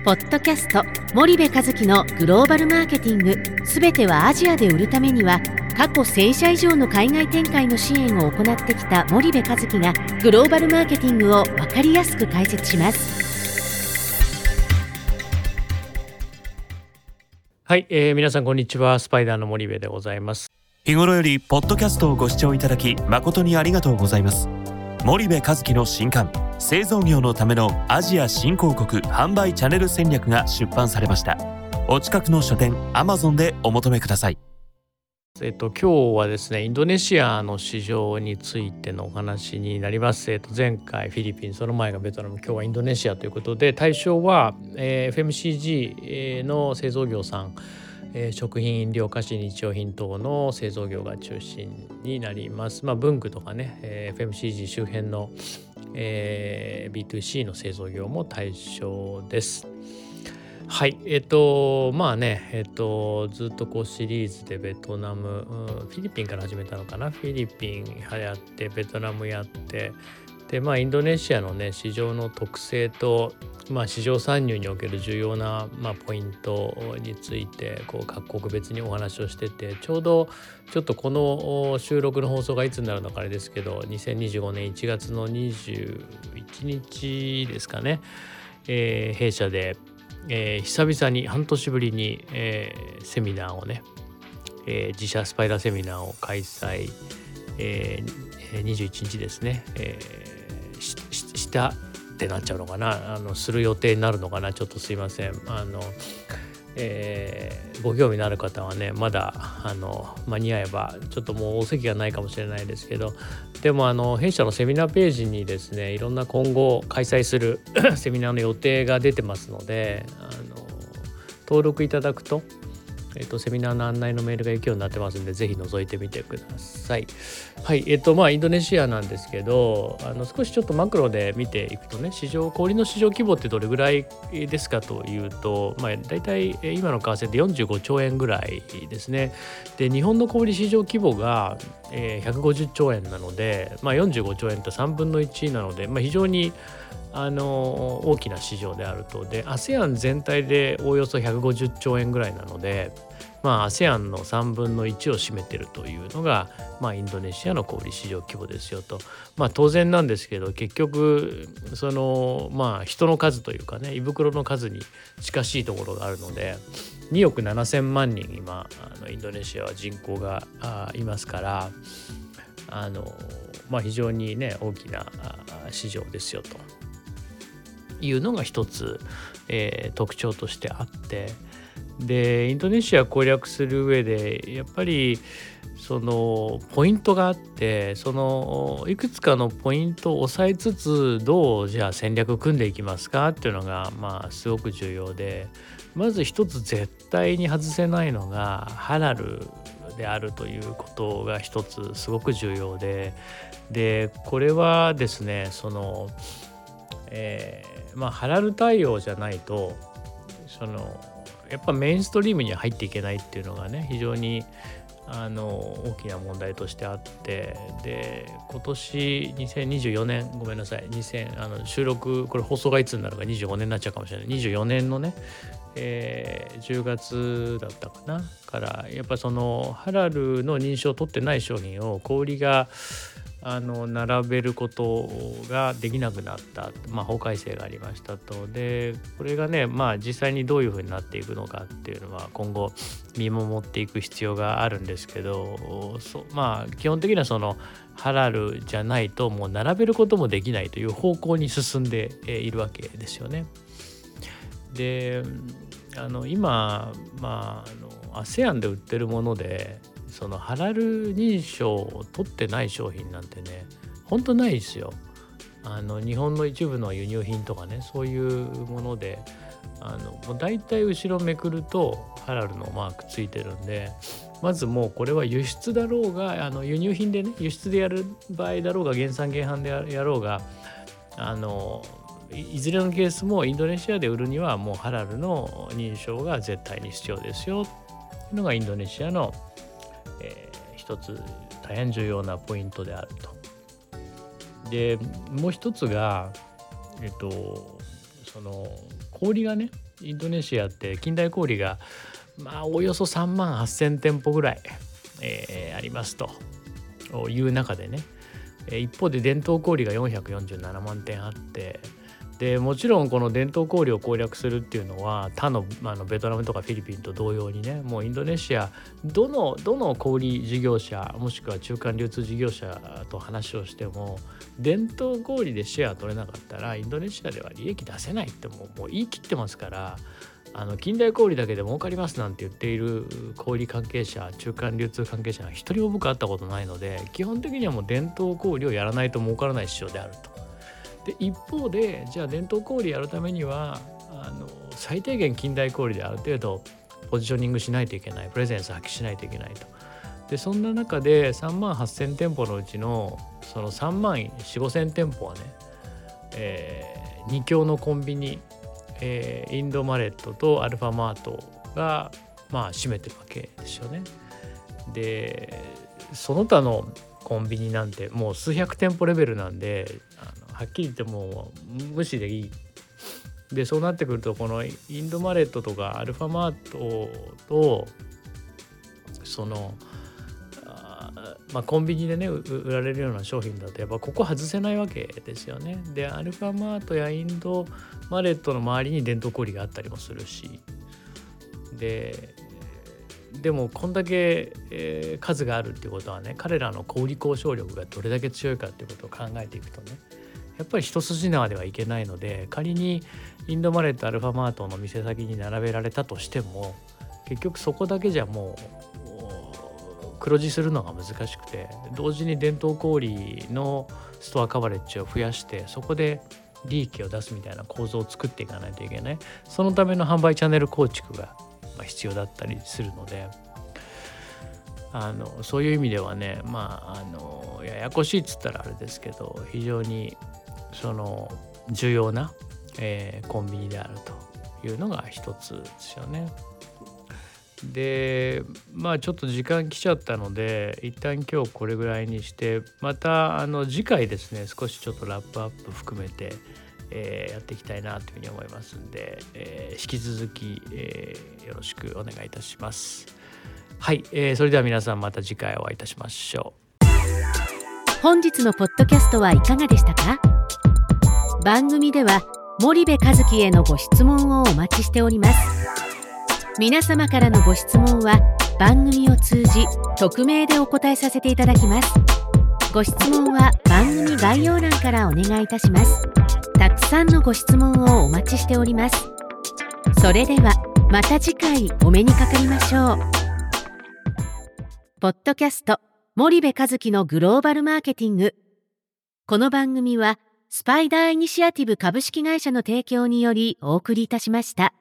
ポッドキャスト森部一樹のグローバルマーケティング、すべてはアジアで売るためには、過去1000社以上の海外展開の支援を行ってきた森部一樹がグローバルマーケティングを分かりやすく解説します。 はい、皆さんこんにちは。スパイダーの森部でございます。 日頃よりポッドキャストをご視聴いただき誠にありがとうございます。森部一樹の新刊、製造業のためのアジア新興国販売チャンネル戦略が出版されました。お近くの書店 Amazon でお求めください。 今日はですね、インドネシアの市場についてのお話になります。前回フィリピン、その前がベトナム、今日はインドネシアということで、対象は、FMCG の製造業さん、食品、飲料、菓子、日用品等の製造業が中心になります。文具とかね、FMCG 周辺の、B2C の製造業も対象です。はい、ずっとこうシリーズでベトナム、フィリピンから始めたのかな。フィリピンやってベトナムやって、でインドネシアのね市場の特性と、市場参入における重要な、ポイントについてこう各国別にお話をしてて、ちょうどちょっとこの収録の放送がいつになるのかあれですけど、2025年1月の21日ですかね、弊社で久々に半年ぶりに、セミナーをね、自社スパイダーセミナーを開催、21日ですね、したってなっちゃうのかな、する予定になるのかな、ちょっとすいません。ご興味のある方はね、まだ間に合えば、ちょっともうお席がないかもしれないですけど、でも弊社のセミナーページにですね、いろんな今後開催するセミナーの予定が出てますので、登録いただくと、セミナーの案内のメールが行くようになってますので、ぜひ覗いてみてください。はい、インドネシアなんですけど、少しちょっとマクロで見ていくとね、小売の市場規模ってどれぐらいですかというと、だいたい今の為替で45兆円ぐらいですね。で、日本の小売市場規模が150兆円なので、45兆円と3分の1なので、非常に大きな市場であると。で ASEAN 全体でおおよそ150兆円ぐらいなので、ASEAN の3分の1を占めてるというのが、インドネシアの小売市場規模ですよと。当然なんですけど、結局その人の数というかね、胃袋の数に近しいところがあるので、2億7,000万人今インドネシアは人口がいますから、非常にね大きな市場ですよというのが一つ、特徴としてあって、でインドネシア攻略する上でやっぱりそのポイントがあって、そのいくつかのポイントを押さえつつ、どうじゃあ戦略組んでいきますかっていうのがすごく重要で、まず一つ絶対に外せないのがハラルであるということが一つすごく重要で、これはですね、そのハラル対応じゃないと、やっぱメインストリームには入っていけないっていうのがね、非常に大きな問題としてあって、で今年2024年、ごめんなさい、収録これ放送がいつになるか25年になっちゃうかもしれない、24年のね、10月だったかなからやっぱそのハラルの認証を取ってない商品を小売りが並べることができなくなった、法改正がありましたと。でこれがね、実際にどういうふうになっていくのかっていうのは今後見守っていく必要があるんですけど、基本的にはそのハラルじゃないともう並べることもできないという方向に進んでいるわけですよね。で今、ASEAN で売ってるものでそのハラル認証を取ってない商品なんてね、ほんとないですよ。日本の一部の輸入品とかね、そういうものでもうだいたい後ろめくるとハラルのマークついてるんで、まずもうこれは輸出だろうが輸入品でね、輸出でやる場合だろうが、原産原販でやろうが、いずれのケースもインドネシアで売るにはもうハラルの認証が絶対に必要ですよというのがインドネシアの一つ大変重要なポイントであると。でもう一つがその小売がね、インドネシアって近代小売がおよそ3万8,000店舗ぐらい、ありますという中でね、一方で伝統小売が447万店あって、でもちろんこの伝統小売を攻略するっていうのは他の、ベトナムとかフィリピンと同様にね、もうインドネシアどの小売事業者もしくは中間流通事業者と話をしても、伝統小売でシェア取れなかったらインドネシアでは利益出せないってもう言い切ってますから、近代小売だけで儲かりますなんて言っている小売関係者、中間流通関係者が一人も僕会ったことないので、基本的にはもう伝統小売をやらないと儲からない市場であると。で一方で、じゃあ伝統小売やるためには最低限近代小売である程度ポジショニングしないといけない、プレゼンス発揮しないといけないと。でそんな中で3万8,000店舗のうちのその3万4,5,000店舗はね、2強のコンビニ、インドマレットとアルファマートが占めてるわけですよね。でその他のコンビニなんてもう数百店舗レベルなんで、はっきり言ってもう無視でいい。でそうなってくると、このインドマレットとかアルファマートとそのコンビニでね売られるような商品だとやっぱここ外せないわけですよね。でアルファマートやインドマレットの周りに伝統小売があったりもするし、でもこんだけ、数があるっていうことはね、彼らの小売交渉力がどれだけ強いかっていうことを考えていくとね、やっぱり一筋縄ではいけないので、仮にインドマレットアルファマートの店先に並べられたとしても、結局そこだけじゃもう黒字するのが難しくて、同時に伝統小売のストアカバレッジを増やしてそこで利益を出すみたいな構造を作っていかないといけない。そのための販売チャンネル構築が必要だったりするので、そういう意味ではね、ややこしいっつったらあれですけど、非常にその重要な、コンビニであるというのが一つですよね。でちょっと時間来ちゃったので一旦今日これぐらいにして、また次回ですね、少しちょっとラップアップ含めて、やっていきたいなというふうに思いますんで、引き続き、よろしくお願いいたします。はい、それでは皆さんまた次回お会いいたしましょう。本日のポッドキャストはいかがでしたか？番組では森部一樹へのご質問をお待ちしております。皆様からのご質問は番組を通じ匿名でお答えさせていただきます。ご質問は番組概要欄からお願いいたします。たくさんのご質問をお待ちしております。それではまた次回お目にかかりましょう。ポッドキャスト森部一樹のグローバルマーケティング。この番組はスパイダーイニシアティブ株式会社の提供によりお送りいたしました。